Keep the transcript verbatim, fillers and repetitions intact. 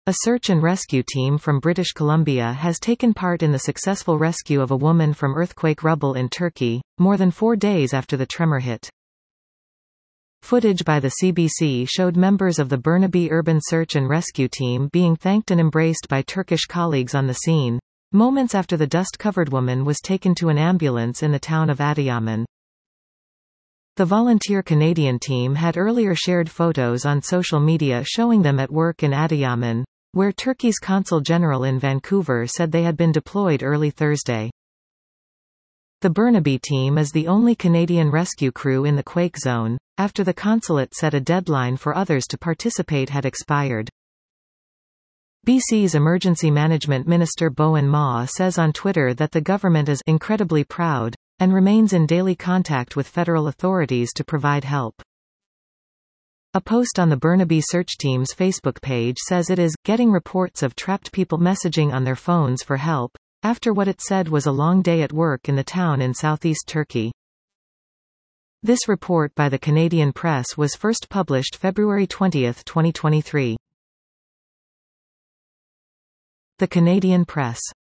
A search and rescue team from British Columbia has taken part in the successful rescue of a woman from earthquake rubble in Turkey, more than four days after the tremor hit. Footage by the C B C showed members of the Burnaby Urban Search and Rescue Team being thanked and embraced by Turkish colleagues on the scene, moments after the dust-covered woman was taken to an ambulance in the town of Adıyaman. The volunteer Canadian team had earlier shared photos on social media showing them at work in Adıyaman, where Turkey's Consul General in Vancouver said they had been deployed early Thursday. The Burnaby team is the only Canadian rescue crew in the quake zone, after the consulate said a deadline for others to participate had expired. B C's Emergency Management Minister Bowen Ma says on Twitter that the government is incredibly proud, and remains in daily contact with federal authorities to provide help. A post on the Burnaby search team's Facebook page says it is getting reports of trapped people messaging on their phones for help, after what it said was a long day at work in the town in southeast Turkey. This report by the Canadian Press was first published February twentieth, twenty twenty-three. The Canadian Press.